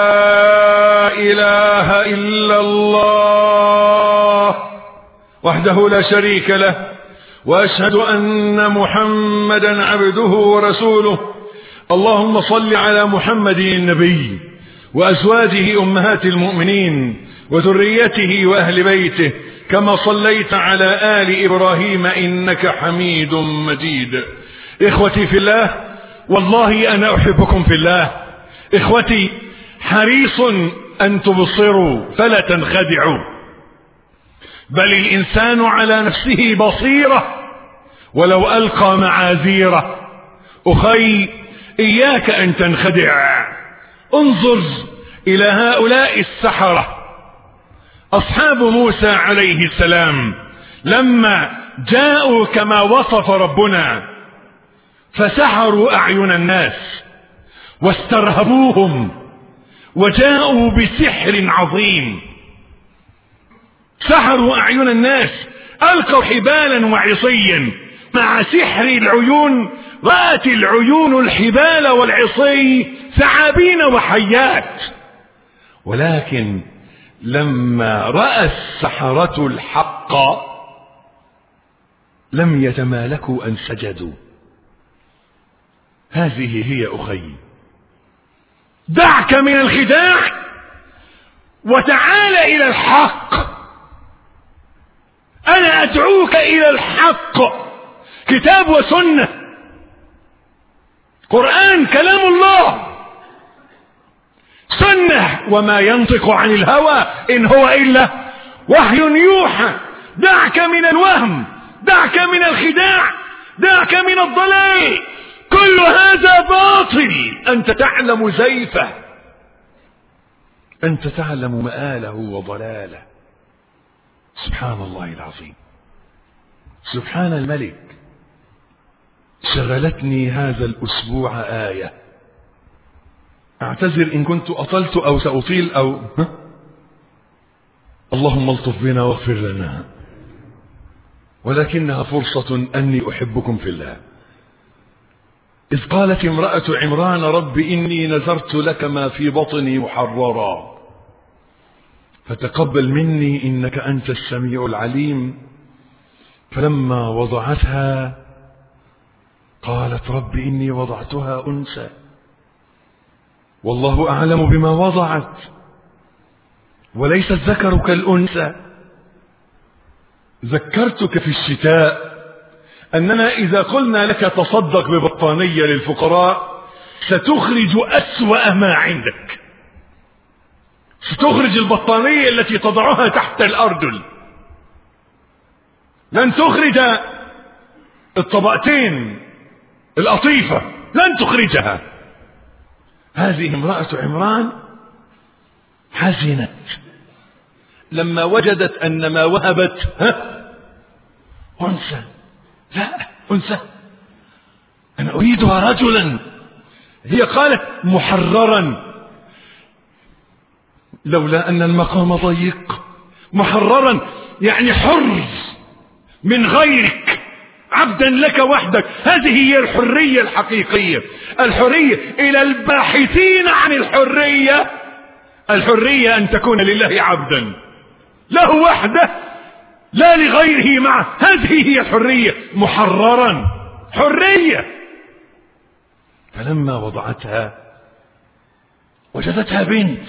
إله إلا الله وحده لا شريك له، وأشهد أن محمدا عبده ورسوله. اللهم صل على محمد النبي وأزواجه أمهات المؤمنين وذريته وأهل بيته كما صليت على آل إبراهيم إنك حميد مجيد. إخوتي في الله، والله أنا أحبكم في الله. إخوتي، حريص أن تبصروا فلا تنخدعوا، بل الإنسان على نفسه بصيرة ولو ألقى معاذيره. أخي، إياك أن تنخدع. انظر إلى هؤلاء السحرة أصحاب موسى عليه السلام لما جاءوا كما وصف ربنا فسحروا أعين الناس واسترهبوهم وجاءوا بسحر عظيم. سحروا أعين الناس، ألقوا حبالا وعصيا. مع سحر العيون رأت العيون الحبال والعصي ثعابين وحيات، ولكن لما رأى السحرة الحق لم يتمالكوا أن سجدوا. هذه هي أخي. دعك من الخداع وتعال إلى الحق. أنا أدعوك إلى الحق، كتاب وسنة، قرآن كلام الله، سنة وما ينطق عن الهوى إن هو إلا وحي يوحى. دعك من الوهم، دعك من الخداع، دعك من الضلال. كل هذا باطل. أنت تعلم زيفه، أنت تعلم مآله وضلاله. سبحان الله العظيم، سبحان الملك. شغلتني هذا الأسبوع آية، أعتذر إن كنت أطلت أو سأطيل أو ها؟ اللهم الطف بنا واغفر لنا، ولكنها فرصة أني أحبكم في الله. إذ قالت امرأة عمران رب إني نذرت لك ما في بطني محررا فتقبل مني إنك أنت السميع العليم. فلما وضعتها قالت رب إني وضعتها أنثى والله أعلم بما وضعت وليس الذكر كالأنثى. ذكرتك في الشتاء أننا إذا قلنا لك تصدق ببطانية للفقراء ستخرج أسوأ ما عندك، ستخرج البطانية التي تضعها تحت الأرجل، لن تخرج الطبقتين القطيفة، لن تخرجها. هذه امرأة عمران حزنت لما وجدت أن ما وهبت ها أنثى. لا، أنثى، أنا أريدها رجلا. هي قالت محررا، لولا أن المقام ضيق. محررا يعني حر من غيرك، عبدا لك وحدك. هذه هي الحرية الحقيقية. الحرية إلى الباحثين عن الحرية، الحرية أن تكون لله عبدا له وحده لا لغيره معه. هذه هي الحرية. محررا، حرية. فلما وضعتها وجدتها بنت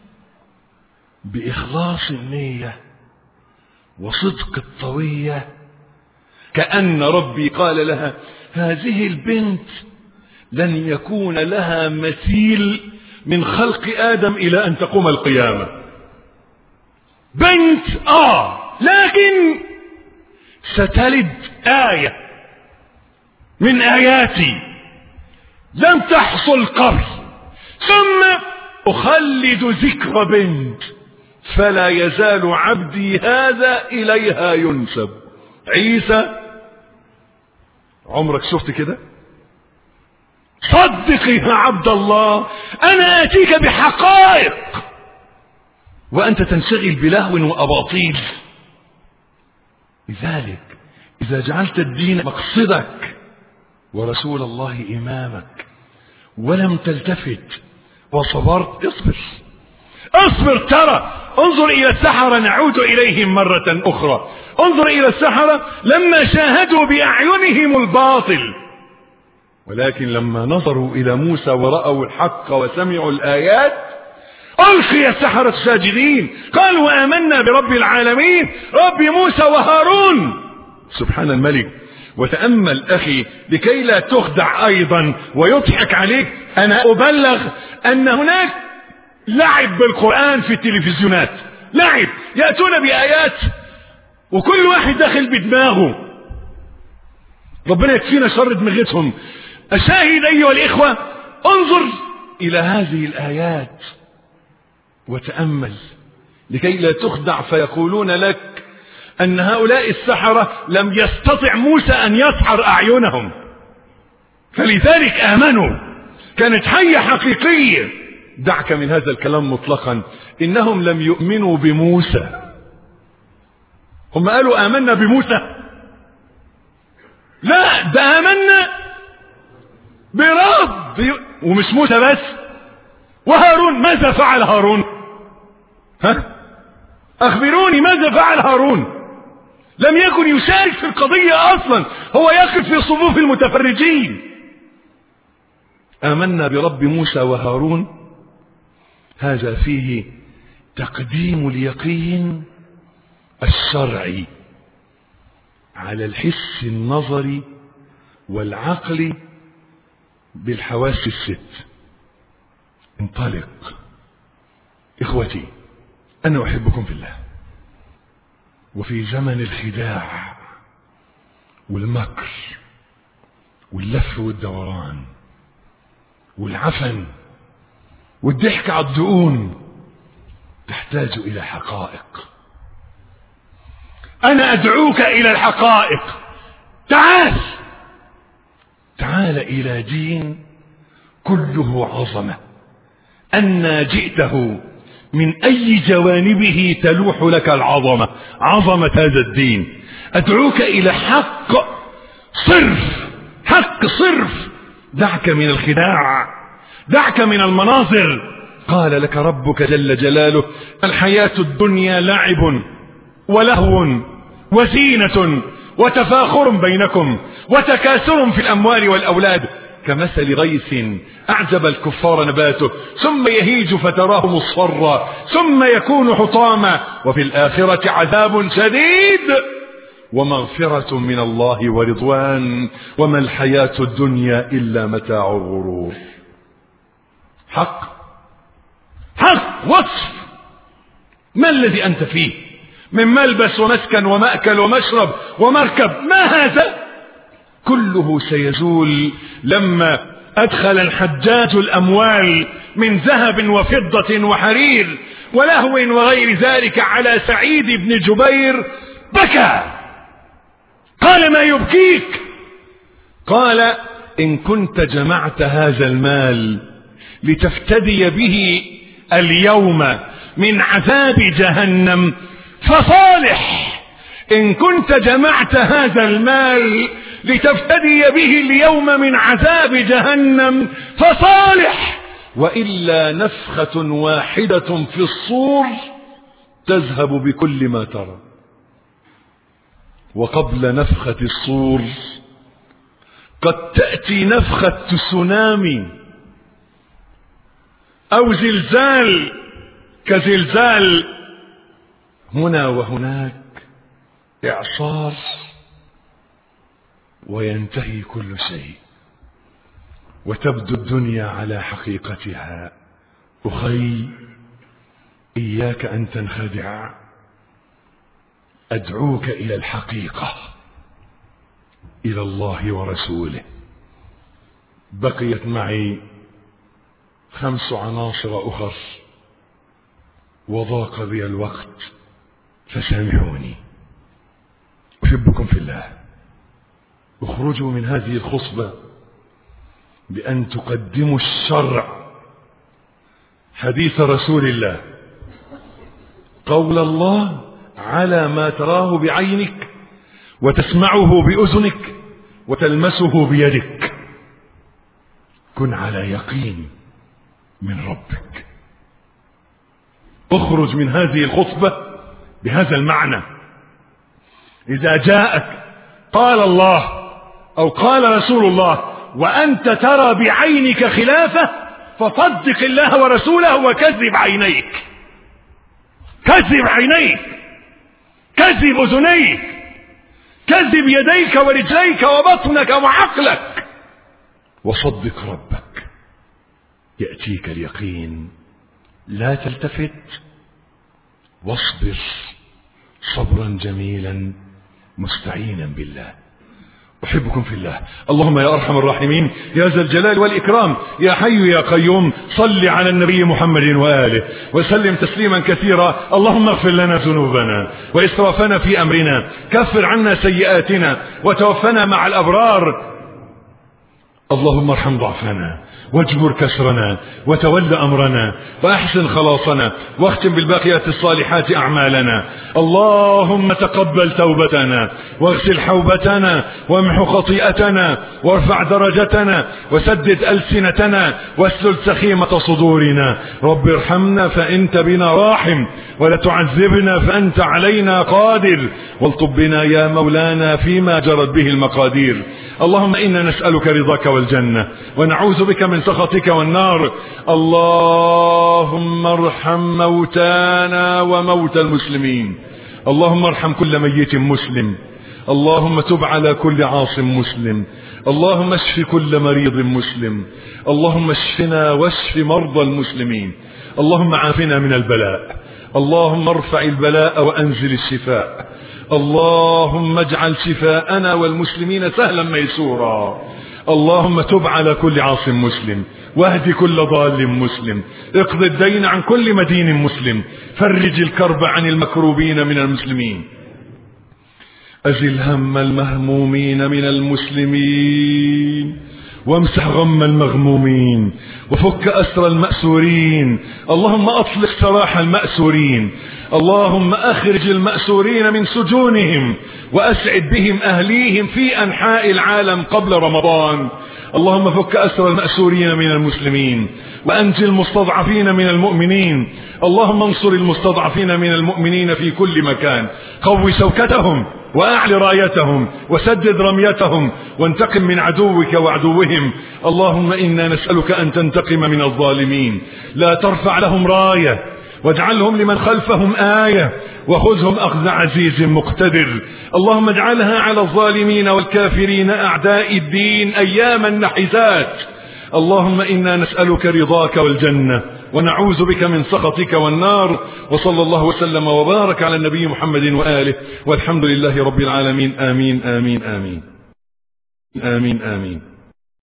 بإخلاص النية وصدق الطوية، كأن ربي قال لها هذه البنت لن يكون لها مثيل من خلق آدم إلى أن تقوم القيامة. بنت آه لكن ستلد آية من آياتي لم تحصل قبل، ثم أخلد ذكر بنت فلا يزال عبدي هذا إليها ينسب. عيسى عمرك شفت كده؟ صدق يا عبد الله أنا آتيك بحقائق وأنت تنشغل بلهو وأباطيل. لذلك إذا جعلت الدين مقصدك ورسول الله إمامك ولم تلتفت وصبرت، اصبر اصبر ترى. انظر إلى السحرة، نعود إليهم مرة أخرى. انظر إلى السحرة لما شاهدوا بأعينهم الباطل، ولكن لما نظروا إلى موسى ورأوا الحق وسمعوا الآيات ألقي السحرة ساجدين قالوا آمنا برب العالمين رب موسى وهارون. سبحان الملك. وتأمل أخي لكي لا تخدع أيضا ويضحك عليك، أنا أبلغ أن هناك لعب بالقرآن في التلفزيونات، لعب، يأتون بآيات وكل واحد داخل بدماغه، ربنا يكفينا شر دماغتهم. أشاهد أيها الإخوة، انظر إلى هذه الآيات وتأمل لكي لا تخدع فيقولون لك أن هؤلاء السحرة لم يستطع موسى أن يسحر أعينهم فلذلك آمنوا. كانت حية حقيقية. دعك من هذا الكلام مطلقا، إنهم لم يؤمنوا بموسى، هم قالوا آمنا بموسى، لا ده آمنا برب. ومش موسى بس، وهارون. ماذا فعل هارون؟ ها أخبروني ماذا فعل هارون؟ لم يكن يشارك في القضية أصلا، هو يقف في صفوف المتفرجين. آمنا برب موسى وهارون. هذا فيه تقديم اليقين الشرعي على الحس النظري والعقل بالحواس الست. انطلق إخوتي، أنا أحبكم في الله. وفي زمن الخداع والمكر واللف والدوران والعفن والضحك على الدقون تحتاج إلى حقائق. أنا أدعوك إلى الحقائق. تعال تعال إلى دين كله عظمة، أن جئته من أي جوانبه تلوح لك العظمة، عظمة هذا الدين. أدعوك إلى حق صرف، حق صرف. دعك من الخداع، دعك من المناظر. قال لك ربك جل جلاله: الحياة الدنيا لعب ولهو وزينة وتفاخر بينكم وتكاثر في الأموال والأولاد كمثل غيث أعجب الكفار نباته ثم يهيج فتراه مصفرا ثم يكون حطاما وفي الآخرة عذاب شديد ومغفرة من الله ورضوان وما الحياة الدنيا إلا متاع الغرور. حق حق وصف ما الذي أنت فيه من ملبس ومسكن ومأكل ومشرب ومركب، ما هذا كله سيزول لما أدخل الحجاج الأموال من ذهب وفضة وحرير ولهو وغير ذلك على سعيد بن جبير. بكى. قال: ما يبكيك؟ قال: إن كنت جمعت هذا المال لتفتدي به اليوم من عذاب جهنم فصالح. إن كنت جمعت هذا المال لتفتدي به اليوم من عذاب جهنم فصالح، وإلا نفخة واحدة في الصور تذهب بكل ما ترى. وقبل نفخة الصور قد تأتي نفخة تسونامي أو زلزال كزلزال هنا وهناك، إعصار، وينتهي كل شيء وتبدو الدنيا على حقيقتها. أخي، إياك أن تنخدع. أدعوك إلى الحقيقة، إلى الله ورسوله. بقيت معي خمس عناصر أخر وضاق بي الوقت فسامحوني. أحبكم في الله. اخرجوا من هذه الخطبة بأن تقدموا الشرع، حديث رسول الله، قول الله على ما تراه بعينك وتسمعه بأذنك وتلمسه بيدك. كن على يقين من ربك. اخرج من هذه الخطبة بهذا المعنى. إذا جاءك قال الله أو قال رسول الله وأنت ترى بعينك خلافه فصدق الله ورسوله وكذب عينيك، كذب عينيك، كذب أذنيك، كذب يديك ورجليك وبطنك وعقلك، وصدق ربك. يأتيك اليقين. لا تلتفت، واصبر صبرا جميلا مستعينا بالله. أحبكم في الله. اللهم يا أرحم الراحمين يا ذا الجلال والإكرام يا حي يا قيوم صل على النبي محمد وآله وسلم تسليما كثيرا. اللهم اغفر لنا ذنوبنا وإسرافنا في أمرنا، كفر عنا سيئاتنا وتوفنا مع الأبرار. اللهم ارحم ضعفنا واجبر كسرنا وتول أمرنا وأحسن خلاصنا واختم بالباقيات الصالحات أعمالنا. اللهم تقبل توبتنا واغسل حوبتنا وامحو خطيئتنا وارفع درجتنا وسدد ألسنتنا واسلل سخيمة صدورنا. رب ارحمنا فأنت بنا راحم ولا تعذبنا فأنت علينا قادر، والطب بنا يا مولانا فيما جرت به المقادير. اللهم إنا نسألك رضاك والجنة ونعوذ بك من سخطك والنار. اللهم ارحم موتانا وموتى المسلمين. اللهم ارحم كل ميت مسلم. اللهم تب على كل عاص مسلم. اللهم اشف كل مريض مسلم. اللهم اشفنا واشف مرضى المسلمين. اللهم عافنا من البلاء. اللهم ارفع البلاء وأنزل الشفاء. اللهم اجعل شفاءنا والمسلمين سهلا ميسورا. اللهم تب على كل عاص مسلم واهد كل ضال مسلم. اقض الدين عن كل مدين مسلم. فرج الكرب عن المكروبين من المسلمين. أزل هم المهمومين من المسلمين وامسح غم المغمومين وفك أسر المأسورين. اللهم أطلق سراح المأسورين. اللهم أخرج المأسورين من سجونهم وأسعد بهم أهليهم في أنحاء العالم قبل رمضان. اللهم فك أسر المأسورين من المسلمين وأنجِ المستضعفين من المؤمنين. اللهم انصر المستضعفين من المؤمنين في كل مكان. قوي شوكتهم وأعل رايتهم وسدد رميتهم وانتقم من عدوك وعدوهم. اللهم إنا نسألك أن تنتقم من الظالمين. لا ترفع لهم راية واجعلهم لمن خلفهم آية وخذهم أخذ عزيز مقتدر. اللهم اجعلها على الظالمين والكافرين أعداء الدين أياما نحسات. اللهم إنا نسألك رضاك والجنة ونعوذ بك من سخطك والنار. وصلى الله وسلم وبارك على النبي محمد وآله والحمد لله رب العالمين. آمين آمين آمين آمين آمين.